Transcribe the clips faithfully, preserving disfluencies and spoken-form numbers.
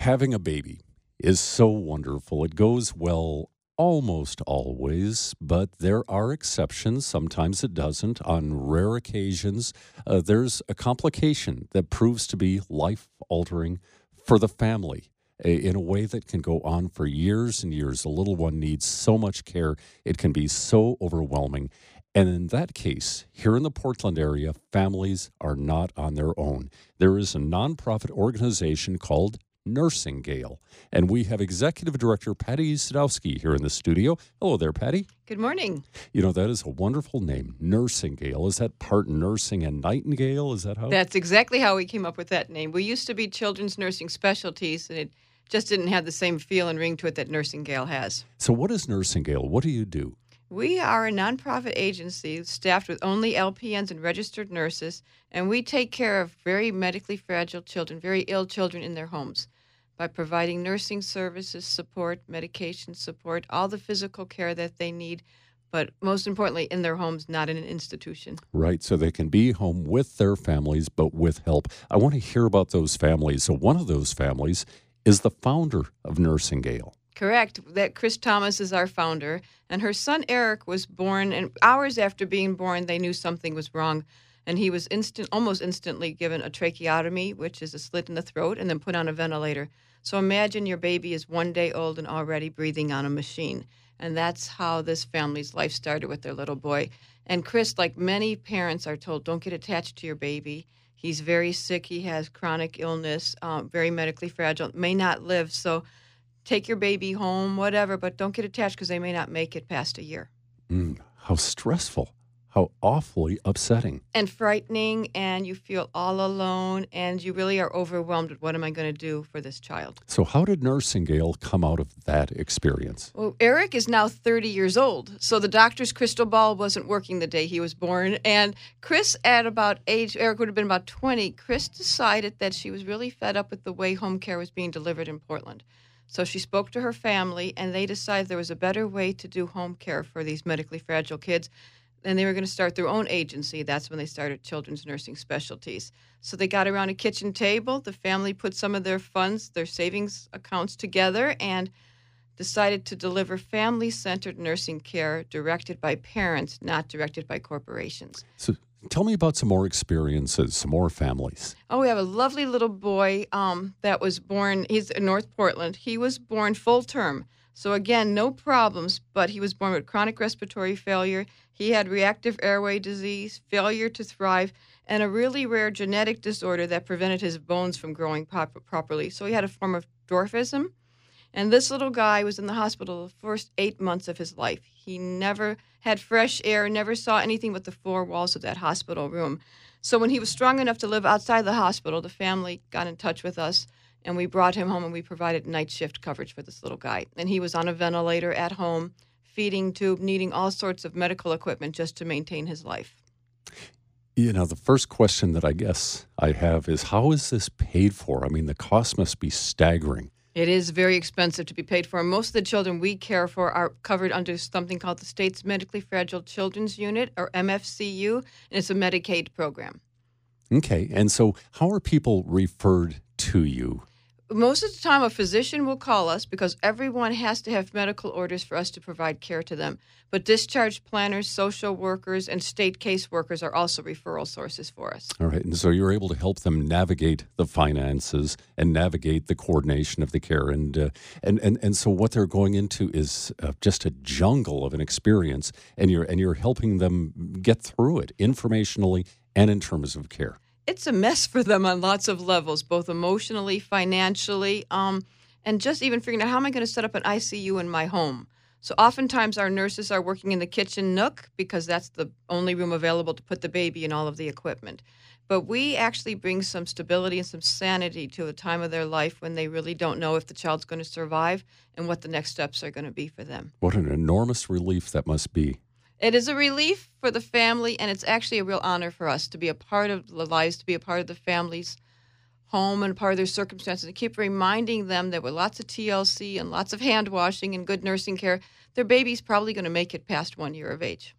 Having a baby is so wonderful. It goes well almost always, but there are exceptions. Sometimes it doesn't. On rare occasions, uh, there's a complication that proves to be life altering for the family a- in a way that can go on for years and years. The little one needs so much care, it can be so overwhelming. And in that case, here in the Portland area, families are not on their own. There is a nonprofit organization called Nursing Gale, and we have Executive Director Patty Sadowski here in the studio. Hello there, Patty. Good morning. You know, that is a wonderful name, Nursing Gale. Is that part nursing and nightingale? Is that how? That's exactly how we came up with that name. We used to be Children's Nursing Specialties, and it just didn't have the same feel and ring to it that Nursing Gale has. So what is Nursing Gale? What do you do? We are a nonprofit agency staffed with only L P Ns and registered nurses, and we take care of very medically fragile children, very ill children in their homes by providing nursing services, support, medication support, all the physical care that they need, but most importantly, in their homes, not in an institution. Right, so they can be home with their families, but with help. I want to hear about those families. So one of those families is the founder of Nursing Gale. Correct. That Chris Thomas is our founder, and her son Eric was born, and hours after being born, they knew something was wrong, and he was instant, almost instantly given a tracheotomy, which is a slit in the throat, and then put on a ventilator. So imagine your baby is one day old and already breathing on a machine, and that's how this family's life started with their little boy. And Chris, like many parents, are told, don't get attached to your baby. He's very sick. He has chronic illness, um, very medically fragile, may not live. So take your baby home, whatever, but don't get attached because they may not make it past a year. Mm, how stressful. How awfully upsetting. And frightening, and you feel all alone, and you really are overwhelmed with what am I going to do for this child. So how did Nursing Gale come out of that experience? Well, Eric is now thirty years old, so the doctor's crystal ball wasn't working the day he was born. And Chris, at about age, Eric would have been about twenty, Chris decided that she was really fed up with the way home care was being delivered in Portland. So she spoke to her family, and they decided there was a better way to do home care for these medically fragile kids. And they were going to start their own agency. That's when they started Children's Nursing Specialties. So they got around a kitchen table. The family put some of their funds, their savings accounts together, and decided to deliver family-centered nursing care directed by parents, not directed by corporations. So tell me about some more experiences, some more families. Oh, we have a lovely little boy um, that was born, he's in North Portland. He was born full term. So again, no problems, but he was born with chronic respiratory failure. He had reactive airway disease, failure to thrive, and a really rare genetic disorder that prevented his bones from growing pop- properly. So he had a form of dwarfism. And this little guy was in the hospital the first eight months of his life. He never had fresh air, never saw anything but the four walls of that hospital room. So when he was strong enough to live outside the hospital, the family got in touch with us, and we brought him home, and we provided night shift coverage for this little guy. And he was on a ventilator at home, feeding tube, needing all sorts of medical equipment just to maintain his life. You know, the first question that I guess I have is, how is this paid for? I mean, the cost must be staggering. It is very expensive to be paid for. Most of the children we care for are covered under something called the State's Medically Fragile Children's Unit, or M F C U, and it's a Medicaid program. Okay, and so how are people referred to you? Most of the time, a physician will call us because everyone has to have medical orders for us to provide care to them. But discharge planners, social workers, and state caseworkers are also referral sources for us. All right, and so you're able to help them navigate the finances and navigate the coordination of the care. And uh, and, and and so what they're going into is uh, just a jungle of an experience, and you're and you're helping them get through it informationally and in terms of care. It's a mess for them on lots of levels, both emotionally, financially, um, and just even figuring out how am I going to set up an I C U in my home. So oftentimes our nurses are working in the kitchen nook because that's the only room available to put the baby and all of the equipment. But we actually bring some stability and some sanity to a time of their life when they really don't know if the child's going to survive and what the next steps are going to be for them. What an enormous relief that must be. It is a relief for the family, and it's actually a real honor for us to be a part of the lives, to be a part of the family's home and part of their circumstances, and keep reminding them that with lots of T L C and lots of hand washing and good nursing care, their baby's probably going to make it past one year of age.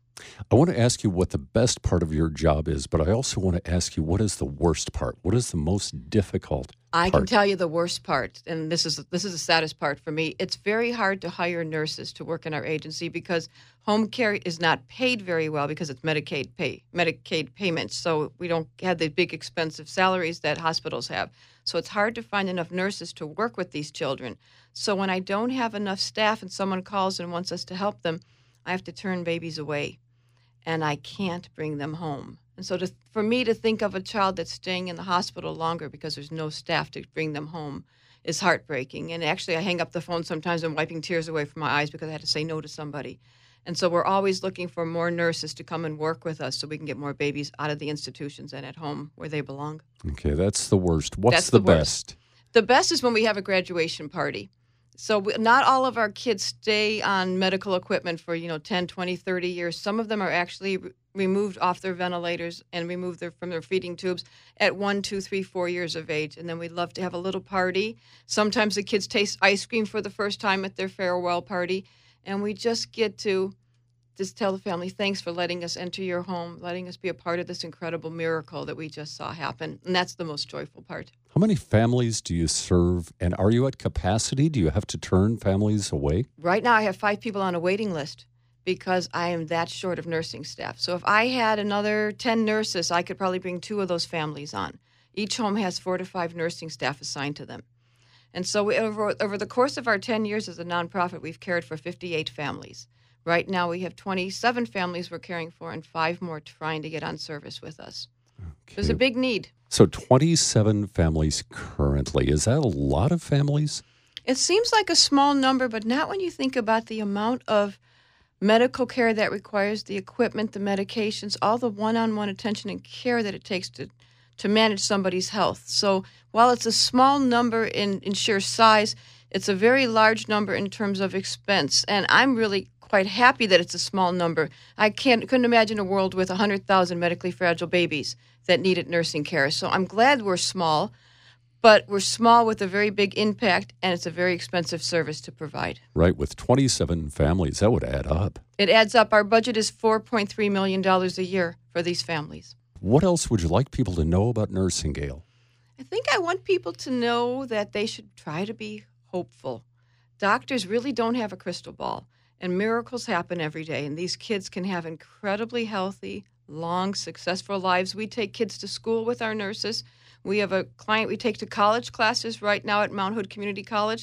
I want to ask you what the best part of your job is, but I also want to ask you what is the worst part? What is the most difficult I can part? tell you the worst part, and this is this is the saddest part for me. It's very hard to hire nurses to work in our agency because home care is not paid very well because it's Medicaid pay Medicaid payments. So we don't have the big expensive salaries that hospitals have. So it's hard to find enough nurses to work with these children. So when I don't have enough staff and someone calls and wants us to help them, I have to turn babies away, and I can't bring them home. And so to, for me to think of a child that's staying in the hospital longer because there's no staff to bring them home is heartbreaking. And actually, I hang up the phone sometimes and wiping tears away from my eyes because I had to say no to somebody. And so we're always looking for more nurses to come and work with us so we can get more babies out of the institutions and at home where they belong. Okay, that's the worst. What's That's the, the worst. best? The best is when we have a graduation party. So we, not all of our kids stay on medical equipment for, you know, ten, twenty, thirty years. Some of them are actually re- removed off their ventilators and removed their, from their feeding tubes at one, two, three, four years of age. And then we'd love to have a little party. Sometimes the kids taste ice cream for the first time at their farewell party. And we just get to just tell the family, thanks for letting us enter your home, letting us be a part of this incredible miracle that we just saw happen. And that's the most joyful part. How many families do you serve, and are you at capacity? Do you have to turn families away? Right now, I have five people on a waiting list because I am that short of nursing staff. So if I had another ten nurses, I could probably bring two of those families on. Each home has four to five nursing staff assigned to them. And so we, over, over the course of our ten years as a nonprofit, we've cared for fifty-eight families. Right now, we have twenty-seven families we're caring for and five more trying to get on service with us. Okay. There's a big need. So twenty-seven families currently. Is that a lot of families? It seems like a small number, but not when you think about the amount of medical care that requires, the equipment, the medications, all the one-on-one attention and care that it takes to, to manage somebody's health. So while it's a small number in, in sheer size, it's a very large number in terms of expense. And I'm really quite happy that it's a small number. I can't couldn't imagine a world with one hundred thousand medically fragile babies that needed nursing care. So I'm glad we're small, but we're small with a very big impact, and it's a very expensive service to provide. Right, with twenty-seven families, that would add up. It adds up. Our budget is four point three million dollars a year for these families. What else would you like people to know about nursing, Gail? I think I want people to know that they should try to be hopeful. Doctors really don't have a crystal ball, and miracles happen every day, and these kids can have incredibly healthy, long, successful lives. We take kids to school with our nurses. We have a client we take to college classes right now at Mount Hood Community College.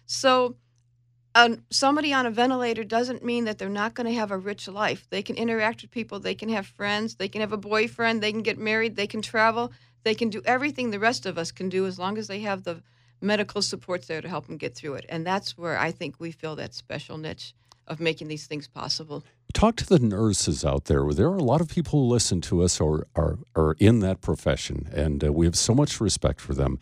So um, somebody on a ventilator doesn't mean that they're not going to have a rich life. They can interact with people. They can have friends. They can have a boyfriend. They can get married. They can travel. They can do everything the rest of us can do as long as they have the medical supports there to help them get through it. And that's where I think we fill that special niche of making these things possible. Talk to the nurses out there. There are a lot of people who listen to us or are, are in that profession, and uh, we have so much respect for them.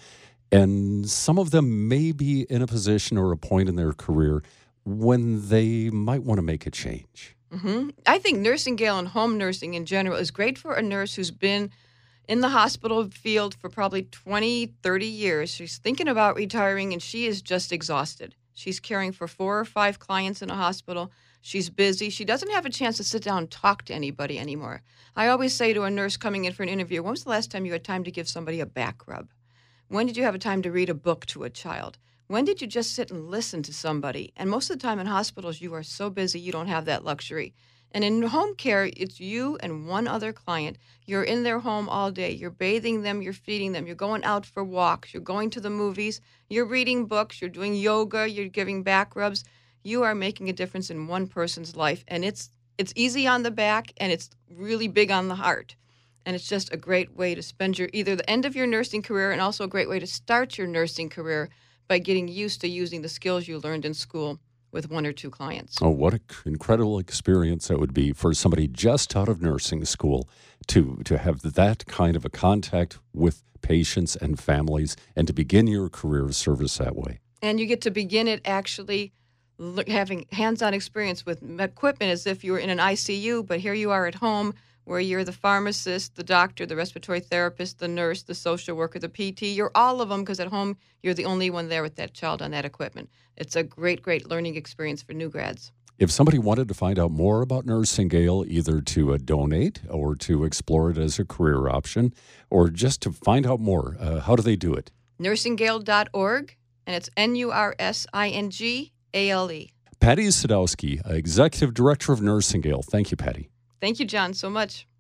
And some of them may be in a position or a point in their career when they might want to make a change. Mm-hmm. I think nursing, Gail, and home nursing in general is great for a nurse who's been in the hospital field for probably twenty, thirty years. She's thinking about retiring, and she is just exhausted. She's caring for four or five clients in a hospital. She's busy. She doesn't have a chance to sit down and talk to anybody anymore. I always say to a nurse coming in for an interview, when was the last time you had time to give somebody a back rub? When did you have a time to read a book to a child? When did you just sit and listen to somebody? And most of the time in hospitals, you are so busy, you don't have that luxury. And in home care, it's you and one other client. You're in their home all day. You're bathing them. You're feeding them. You're going out for walks. You're going to the movies. You're reading books. You're doing yoga. You're giving back rubs. You are making a difference in one person's life. And it's it's easy on the back, and it's really big on the heart. And it's just a great way to spend your either the end of your nursing career and also a great way to start your nursing career by getting used to using the skills you learned in school with one or two clients. Oh, what an incredible experience that would be for somebody just out of nursing school to, to have that kind of a contact with patients and families and to begin your career of service that way. And you get to begin it actually look, having hands-on experience with equipment as if you were in an I C U, but here you are at home where you're the pharmacist, the doctor, the respiratory therapist, the nurse, the social worker, the P T. You're all of them because at home you're the only one there with that child on that equipment. It's a great, great learning experience for new grads. If somebody wanted to find out more about Nursingale, either to uh, donate or to explore it as a career option, or just to find out more, uh, how do they do it? nursingale dot org, and it's N U R S I N G A L E. Patty Sadowski, Executive Director of Nursingale. Thank you, Patty. Thank you, John, so much.